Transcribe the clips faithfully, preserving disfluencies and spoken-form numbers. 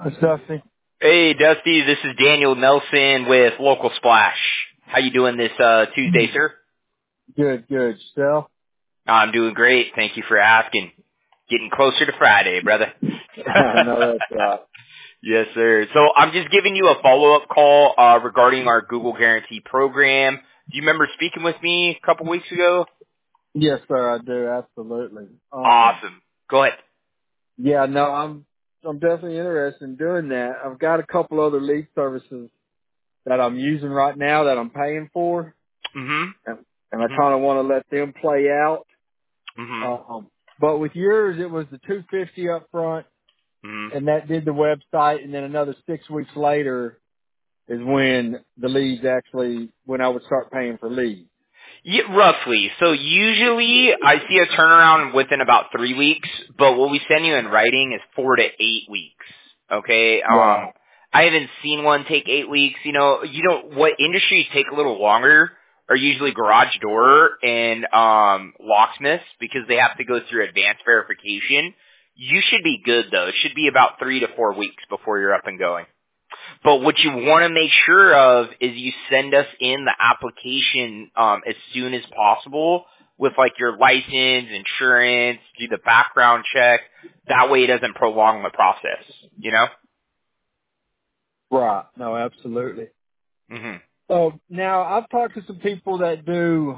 Dusty. Hey, Dusty, this is Daniel Nelson with Local Splash. How you doing this uh Tuesday, sir? Good, good. Yourself? I'm doing great. Thank you for asking. Getting closer to Friday, brother. I know that's right. Yes, sir. So I'm just giving you a follow-up call uh regarding our Google Guarantee program. Do you remember speaking with me a couple weeks ago? Yes, sir, I do. Absolutely. Um, Awesome. Go ahead. yeah, no, I'm, I'm definitely interested in doing that. I've got a couple other lead services that I'm using right now that I'm paying for, Mhm. and, and I Mhm. kind of want to let them play out. Mhm. Um, but with yours, it was the two fifty up front, Mhm. and that did the website, and then another six weeks later is when the leads actually, when I would start paying for leads. Yeah, roughly. So usually I see a turnaround within about three weeks, but what we send you in writing is four to eight weeks. Okay. Um, Right. I haven't seen one take eight weeks. You know, you know what industries take a little longer are usually garage door and um, locksmiths because they have to go through advanced verification. You should be good though. It should be about three to four weeks before you're up and going. But what you want to make sure of is you send us in the application um, as soon as possible with like your license, insurance, do the background check. That way it doesn't prolong the process, you know? Right. No, absolutely. hmm So now I've talked to some people that do,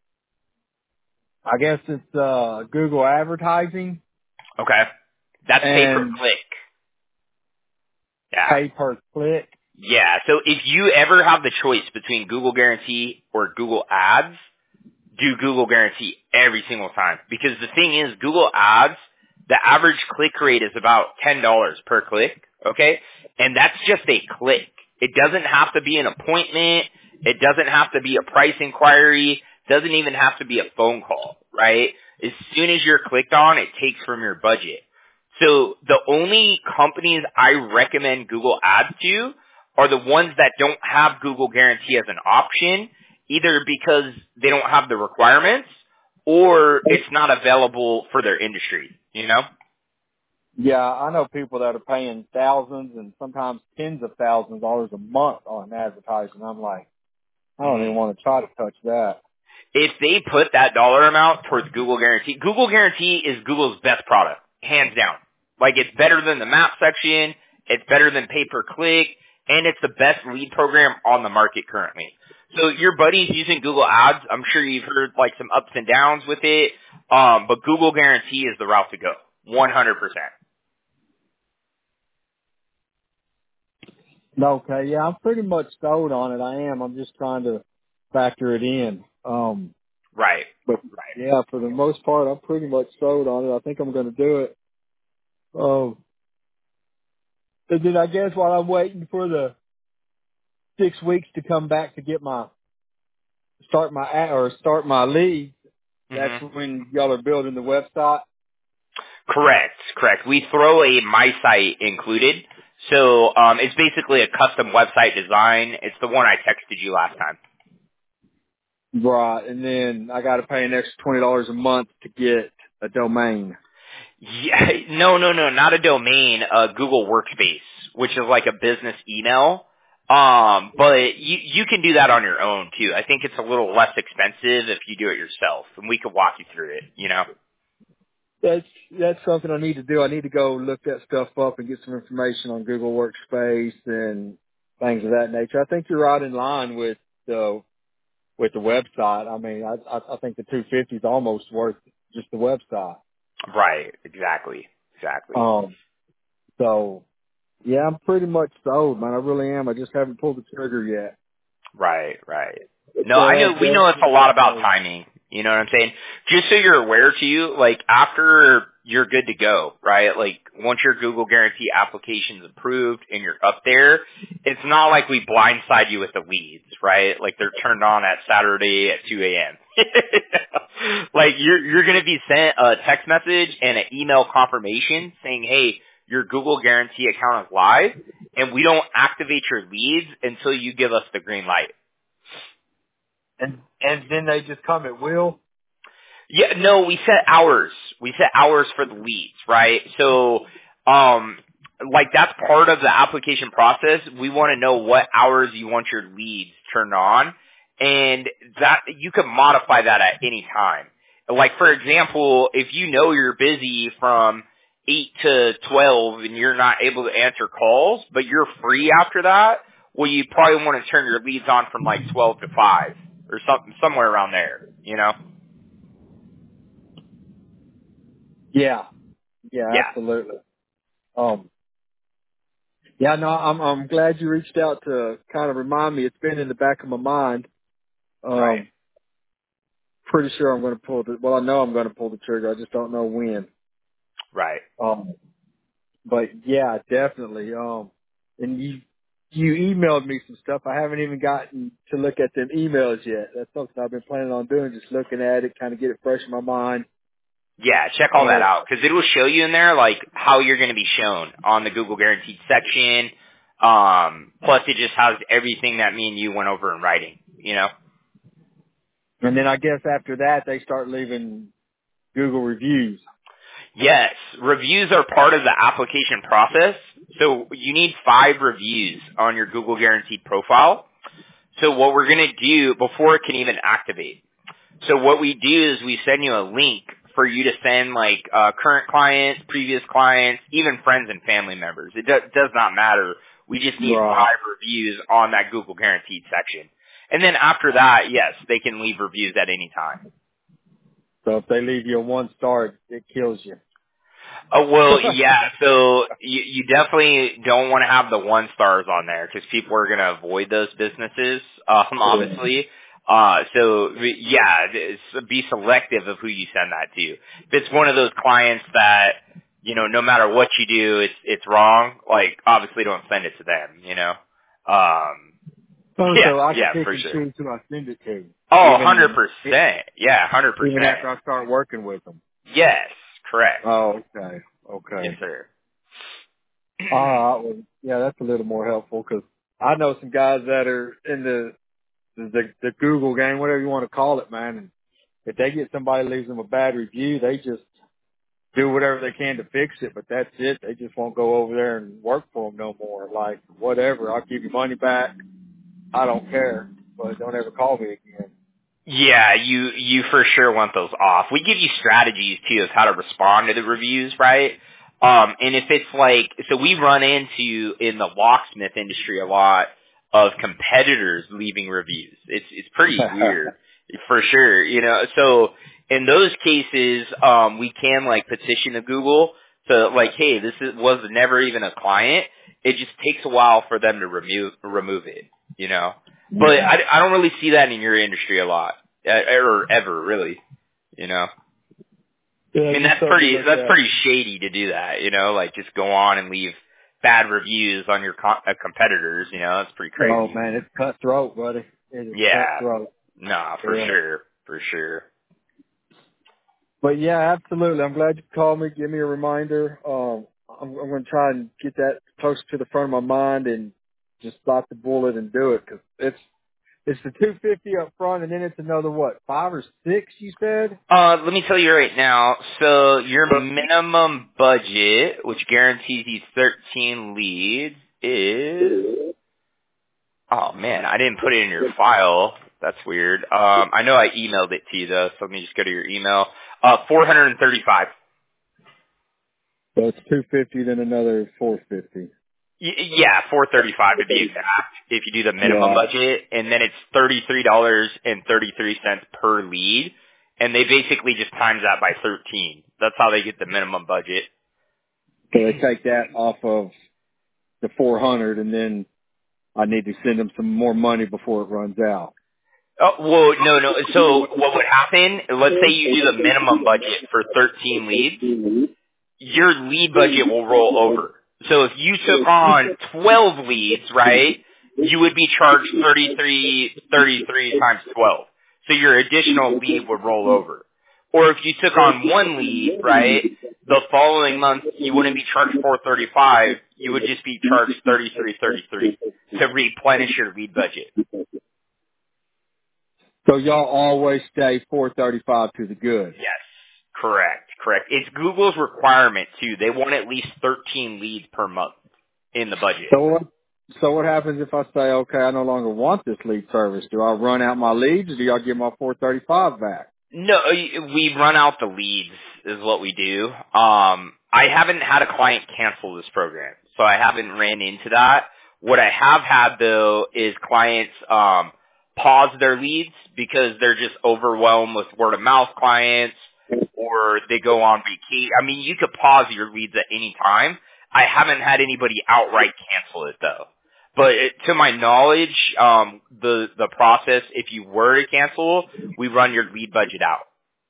I guess it's, uh, Google advertising Okay. That's pay per and click. Yeah. pay per click. Yeah. So if you ever have the choice between Google Guarantee or Google Ads, do Google Guarantee every single time. Because the thing is, Google Ads, the average click rate is about ten dollars per click, okay? And that's just a click. It doesn't have to be an appointment. It doesn't have to be a price inquiry. Doesn't even have to be a phone call, right? As soon as you're clicked on, it takes from your budget. So the only companies I recommend Google Ads to are the ones that don't have Google Guarantee as an option, either because they don't have the requirements or it's not available for their industry, you know? Yeah, I know people that are paying thousands and sometimes tens of thousands of dollars a month on advertising. I'm like, I don't hmm even want to try to touch that. If they put that dollar amount towards Google Guarantee, Google Guarantee is Google's best product, hands down. Like it's better than the map section, it's better than pay-per-click, and it's the best lead program on the market currently. So your buddy's using Google Ads. I'm sure you've heard like some ups and downs with it, um, but Google Guarantee is the route to go, one hundred percent. Okay, yeah, I'm pretty much sold on it. I am. I'm just trying to factor it in. Um, Right. but yeah, for the most part, I'm pretty much sold on it. I think I'm going to do it. Um, and then I guess while I'm waiting for the six weeks to come back to get my start my ad or start my lead, that's hmm when y'all are building the website. Correct, correct. We throw a My Site included. So um, it's basically a custom website design. It's the one I texted you last time. Right, and then I got to pay an extra twenty dollars a month to get a domain. Yeah, no, no, no, not a domain, uh, Google Workspace, which is like a business email. Um, but you, you can do that on your own too. I think it's a little less expensive if you do it yourself, and we could walk you through it, you know? That's that's something I need to do. I need to go look that stuff up and get some information on Google Workspace and things of that nature. I think you're right in line with the with the website. I mean, I I, I think the two fifty is almost worth just the website. Right, exactly, exactly. Um, so yeah, I'm pretty much sold, man. I really am. I just haven't pulled the trigger yet. Right, right. No, So I know, that we know it's a definitely lot let me about know. timing. You know what I'm saying? Just so you're aware to you, like after you're good to go, right? Like once your Google Guarantee application's approved and you're up there, it's not like we blindside you with the leads, right? Like they're turned on at Saturday at two a.m. Like you're, you're gonna be sent a text message and an email confirmation saying, hey, your Google Guarantee account is live and we don't activate your leads until you give us the green light. And and then they just come at will. Yeah, no, we set hours. We set hours for the leads, right? So, um, like that's part of the application process. We want to know what hours you want your leads turned on, and that you can modify that at any time. Like for example, if you know you're busy from eight to twelve and you're not able to answer calls, but you're free after that, well, you probably want to turn your leads on from like twelve to five or something, somewhere around there, you know? Yeah. Yeah, Yeah. absolutely. Um, yeah, no, I'm, I'm glad you reached out to kind of remind me. It's been in the back of my mind. Right. Um, pretty sure I'm going to pull the, well, I know I'm going to pull the trigger. I just don't know when. Right. Um, but yeah, definitely. Um, and you, you emailed me some stuff. I haven't even gotten to look at them emails yet. That's something I've been planning on doing, just looking at it, kind of get it fresh in my mind. Yeah, check all that Uh, out because it will show you in there like how you're going to be shown on the Google Guaranteed section. Um, plus, it just has everything that me and you went over in writing. You know. and then I guess after that, they start leaving Google reviews. Yes, reviews are part of the application process. So you need five reviews on your Google Guaranteed profile. So what we're going to do before it can even activate. So what we do is we send you a link for you to send like uh, current clients, previous clients, even friends and family members. It do- does not matter. We just need Right. five reviews on that Google Guaranteed section. And then after that, yes, they can leave reviews at any time. So if they leave you a one star, it kills you. Oh, well, yeah, so you, you definitely don't want to have the one stars on there because people are going to avoid those businesses, um, obviously. Uh, so, yeah, it's- be selective of who you send that to. If it's one of those clients that, you know, no matter what you do, it's, it's wrong, like, obviously don't send it to them, you know? Um, Oh, yeah, so I can yeah, pick for and sure. choose who I send it to, Oh, even one hundred percent. Yeah, even one hundred percent. after I start working with them. Yes, correct. Oh, okay, Yes, okay. sir. All right, well, yeah, that's a little more helpful because I know some guys that are in the, the the Google game, whatever you want to call it, man. And if they get somebody leaves them a bad review, they just do whatever they can to fix it. But that's it. They just won't go over there and work for them no more. Like whatever, I'll give you money back. I don't care, but don't ever call me again. Yeah, you you for sure want those off. We give you strategies too of how to respond to the reviews, right? Um, and if it's like, so we run into in the locksmith industry a lot of competitors leaving reviews. It's it's pretty weird, for sure. You know, so in those cases, um, we can like petition to Google to like, hey, this is, was never even a client. It just takes a while for them to remove remove it. You know. But I, I don't really see that in your industry a lot, uh, or ever really. You know, I Yeah, mean just that's something to pretty look that's at. pretty shady to do that. You know, like just go on and leave bad reviews on your co- uh, competitors. You know, that's pretty Oh crazy. man, it's cutthroat, buddy. It is Yeah, cutthroat. nah, for Yeah. sure, for sure. But yeah, absolutely. I'm glad you called me. Give me a reminder. Um, I'm, I'm going to try and get that close to the front of my mind and just bite the bullet and do it because it's it's the two fifty up front and then it's another what five or six you said. Uh, let me tell you right now. So your minimum budget, which guarantees you thirteen leads, is oh man, I didn't put it in your file. That's weird. Um, I know I emailed it to you though, so let me just go to your email. Uh, four hundred and thirty-five. So it's two fifty, then another four fifty. Y- yeah, four thirty-five to be exact. If you do the minimum Yeah. budget, and then it's thirty-three dollars and thirty-three cents per lead, and they basically just times that by thirteen. That's how they get the minimum budget. So they take that off of the four hundred and then I need to send them some more money before it runs out. Oh, well, no, no. So what would happen? Let's say you do the minimum budget for thirteen leads. Your lead budget will roll over. So if you took on twelve leads, right, you would be charged thirty-three, thirty-three times twelve. So your additional lead would roll over. Or if you took on one lead, right, the following month you wouldn't be charged four thirty-five, you would just be charged thirty-three, thirty-three to replenish your lead budget. So y'all always stay four thirty-five to the good. Yes, correct, correct. It's Google's requirement too. They want at least thirteen leads per month in the budget. So what? So what happens if I say, okay, I no longer want this lead service? Do I run out my leads, or do y'all give my four thirty-five back? No, we run out the leads is what we do. Um, I haven't had a client cancel this program, so I haven't ran into that. What I have had though is clients um, pause their leads because they're just overwhelmed with word of mouth clients, or they go on vacation. I mean, you could pause your leads at any time. I haven't had anybody outright cancel it though. But it, to my knowledge, um, the the process, if you were to cancel, we run your lead budget out.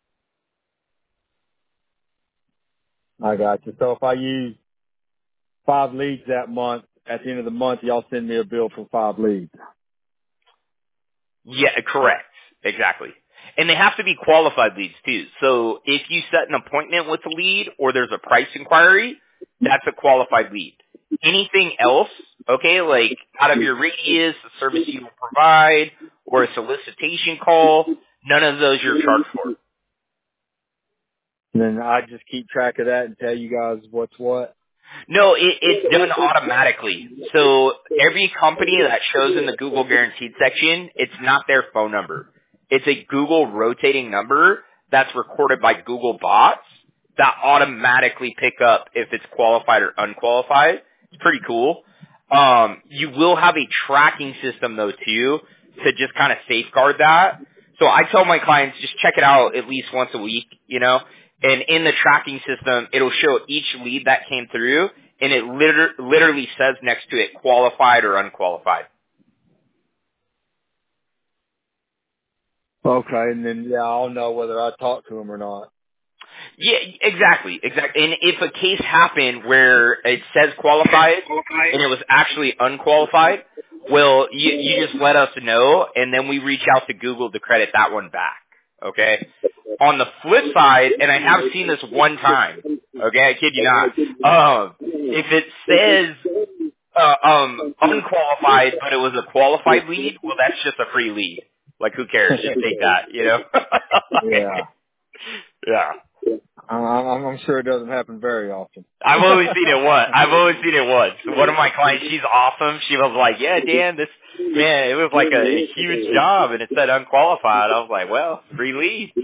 I got you. So if I use five leads that month, at the end of the month, y'all send me a bill for five leads. Yeah, correct. Exactly. And they have to be qualified leads too. So if you set an appointment with a lead or there's a price inquiry, that's a qualified lead. Anything else, okay, like out of your radius, a service you will provide, or a solicitation call, none of those you're charged for. And then I just keep track of that and tell you guys what's what. No, it, it's done automatically. So every company that shows in the Google Guaranteed section, it's not their phone number. It's a Google rotating number that's recorded by Google bots that automatically pick up if it's qualified or unqualified. It's pretty cool. Um, you will have a tracking system though too to just kind of safeguard that. So I tell my clients just check it out at least once a week, you know. And in the tracking system, it'll show each lead that came through, and it liter- literally says next to it qualified or unqualified. Okay, and then yeah, I'll know whether I talk to them or not. Yeah, exactly, exactly. And if a case happened where it says qualified and it was actually unqualified, well, you, you just let us know, and then we reach out to Google to credit that one back. Okay. On the flip side, and I have seen this one time. Okay, I kid you not. Um, if it says uh, um unqualified, but it was a qualified lead, well, that's just a free lead. Like, who cares? Just take that, you know. Yeah, Yeah. I'm, I'm I'm sure it doesn't happen very often. I've only seen it once. I've only seen it once. One of my clients, she's awesome. She was like, yeah, Dan, this, man, it was like a, a huge job, and it said unqualified. I was like, well, free lead.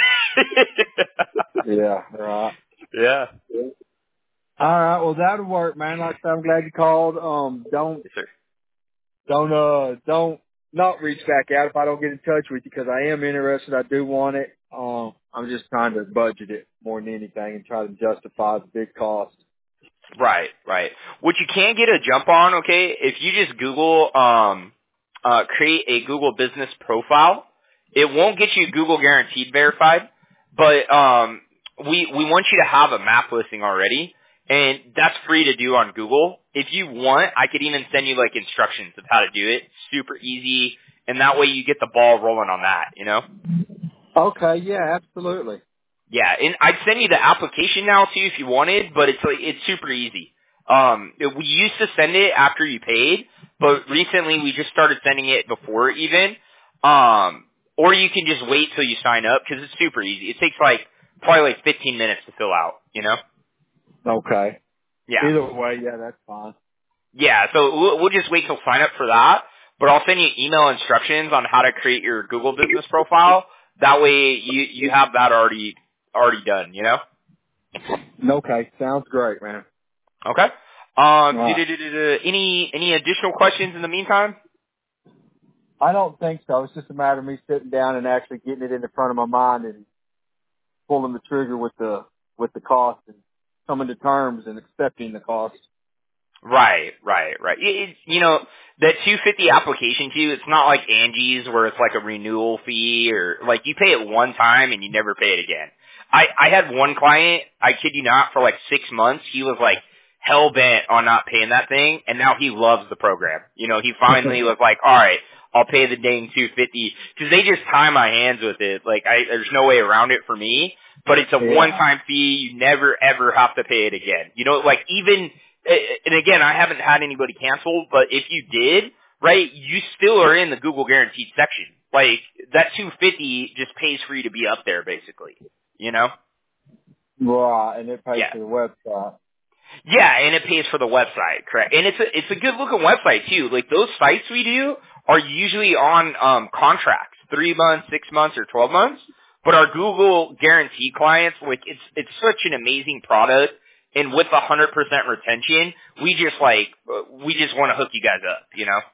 Yeah, right. Yeah. All right, well that'll work, man. Like I said, I'm glad you called. Um, don't Yes, sir. don't uh don't not reach back out if I don't get in touch with you, because I am interested. I do want it. Um, I'm just trying to budget it more than anything and try to justify the big cost. Right, right. What you can get a jump on, okay, if you just Google, um, uh, create a Google business profile, it won't get you Google Guaranteed verified, but, um, we, we want you to have a map listing already, and that's free to do on Google. If you want, I could even send you, like, instructions of how to do it. Super easy, and that way you get the ball rolling on that, you know? Okay, yeah, absolutely. Yeah, and I'd send you the application now too if you wanted, but it's like it's super easy. Um, it- we used to send it after you paid, but recently we just started sending it before even. Um, or you can just wait till you sign up because it's super easy. It takes like probably like fifteen minutes to fill out. You know? Okay. Yeah, Either way, yeah, that's fine. yeah. So we'll, we'll just wait till sign up for that. But I'll send you email instructions on how to create your Google business profile. That way you you have that already already done. You know? Okay, sounds great, man. Okay. All Um, right. do-do-do-do-do. any any additional questions in the meantime? I don't think so. It's just a matter of me sitting down and actually getting it in the front of my mind and pulling the trigger with the with the cost and coming to terms and accepting the cost. Right, right, right. It, it, you know, that two fifty application fee, it's not like Angie's where it's like a renewal fee or like you pay it one time and you never pay it again. I, I had one client, I kid you not, for like six months, he was like hell bent on not paying that thing and now he loves the program. You know, he finally was like, alright, I'll pay the dang two fifty because they just tie my hands with it. Like I, there's no way around it for me, but it's a one Yeah. time fee. You never ever have to pay it again. You know, like even, and again, I haven't had anybody cancel, but if you did, right, you still are in the Google Guaranteed section. Like, that two fifty just pays for you to be up there, basically. You know? Right, and it pays Yeah. for the website. Yeah, and it pays for the website, correct. And it's a, it's a good looking website too. Like those sites we do are usually on, um, contracts, three months, six months, or twelve months. But our Google Guarantee clients, like it's, it's such an amazing product. And with a hundred percent retention, we just like, uh, we just want to hook you guys up, you know?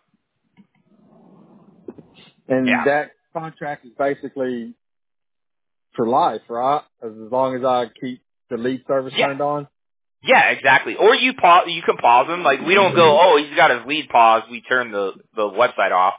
And Yeah. that contract is basically for life, right? As long as I keep the lead service Yeah. turned on. Yeah, exactly. Or you pause, you can pause them. Like we don't go, oh, he's got his lead paused. We turn the the website off.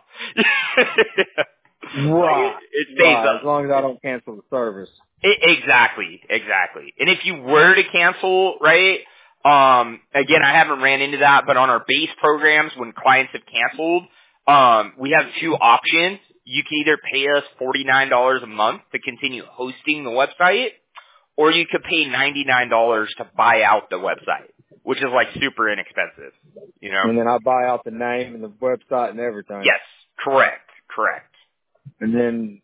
Like it, Right, it stays right. As up. long as I don't cancel the service. I exactly, exactly. And if you were to cancel, right? Um, again, I haven't ran into that, but on our base programs, when clients have canceled, um, we have two options. You can either pay us forty-nine dollars a month to continue hosting the website, or you could pay ninety-nine dollars to buy out the website, which is like super inexpensive, you know? And then I buy out the name and the website and everything. Yes, correct, correct. And then,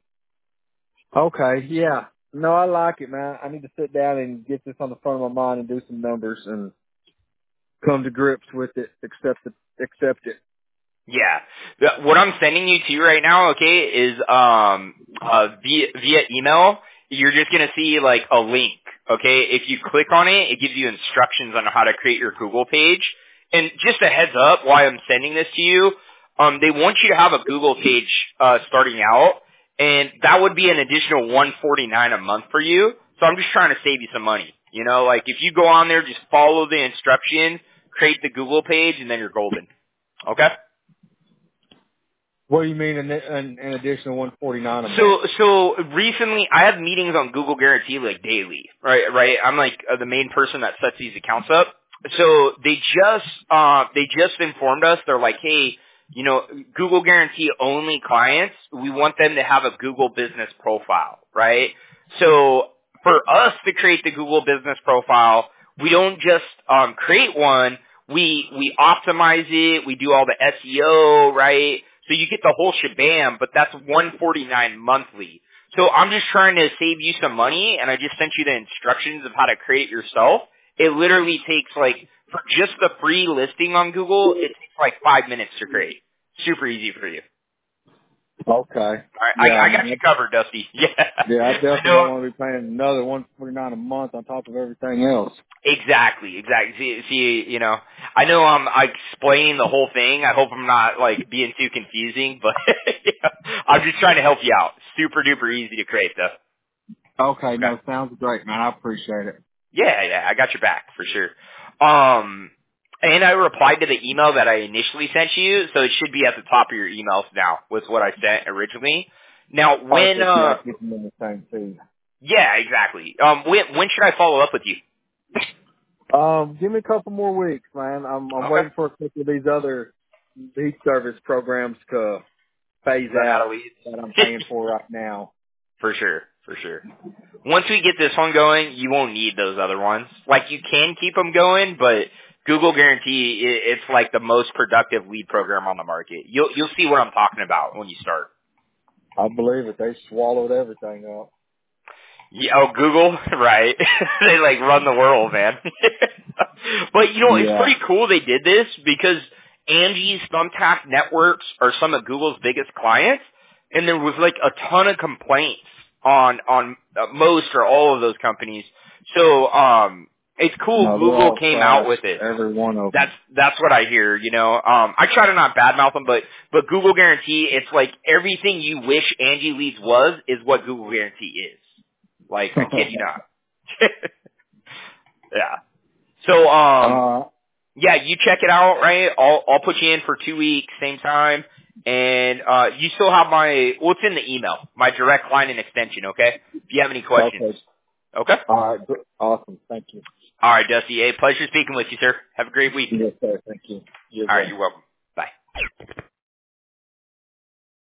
okay, yeah. No, I like it, man. I need to sit down and get this on the front of my mind and do some numbers and come to grips with it, accept it, accept it. Yeah. The- What I'm sending you to right now, okay, is um uh via via email. You're just gonna see like a link, okay? If you click on it, it gives you instructions on how to create your Google page. And just a heads up, why I'm sending this to you, um, they want you to have a Google page uh starting out, and that would be an additional one forty-nine a month for you. So I'm just trying to save you some money. You know, like if you go on there, just follow the instructions, create the Google page, and then you're golden. Okay? What do you mean an, an, an additional one forty-nine a month? So, so recently I have meetings on Google Guarantee like daily, right? Right. I'm like uh, the main person that sets these accounts up. So they just, uh, they just informed us. They're like, hey, you know, Google Guarantee only clients, we want them to have a Google business profile, right? So for us to create the Google business profile, we don't just, um, create one. We, we optimize it. We do all the S E O, right? So you get the whole shabam, but that's one forty-nine monthly. So I'm just trying to save you some money, and I just sent you the instructions of how to create it yourself. It literally takes like, for just the free listing on Google, it takes like five minutes to create. Super easy for you. Okay. Alright, I, Yeah, I got you covered, Dusty. Yeah. yeah, I I definitely know. don't want to be paying another one forty-nine a month on top of everything else. Exactly, exactly. See, see, you know, I know I'm explaining the whole thing. I hope I'm not like being too confusing, but yeah, I'm just trying to help you out. Super duper easy to create though. Okay, Okay. no, sounds great, man. I appreciate it. Yeah, yeah, I got your back for sure. Um, and I replied to the email that I initially sent you, so it should be at the top of your emails now with what I sent originally. Now, when, Perfect. Yeah, uh, keep them in the same too. yeah, exactly. Um, when, when should I follow up with you? Um, give me a couple more weeks, man. I'm I'm Okay. waiting for a couple of these other lead service programs to phase Run out of out leads. that I'm paying for right now. For sure, for sure. Once we get this one going, you won't need those other ones. Like, you can keep them going, but Google Guarantee, i- it's like the most productive lead program on the market. You'll, you'll see what I'm talking about when you start. I believe it. They swallowed everything up. Yeah, oh, Google, right. They like run the world, man. But you know, it's Yeah. pretty cool they did this because Angie's Thumbtack networks are some of Google's biggest clients, and there was like a ton of complaints on, on uh, most or all of those companies. So, um, it's cool No, they're Google all came out trash. with it. Every one of That's them. that's what I hear, you know. Um, I try to not badmouth them, but but Google Guarantee, it's like everything you wish Angie Leads was is what Google Guarantee is. Like, I kid you not. Yeah. So, um, uh, yeah, you check it out, right? I'll I'll put you in for two weeks, same time, and uh, you still have my what's in the email, my direct line and extension. Okay. If you have any questions. okay. Okay. All right. Good. Awesome. Thank you. All right, Dusty. Hey, pleasure speaking with you, sir. Have a great week. Yes, sir. Thank you. You as All right, well. you're welcome. Bye.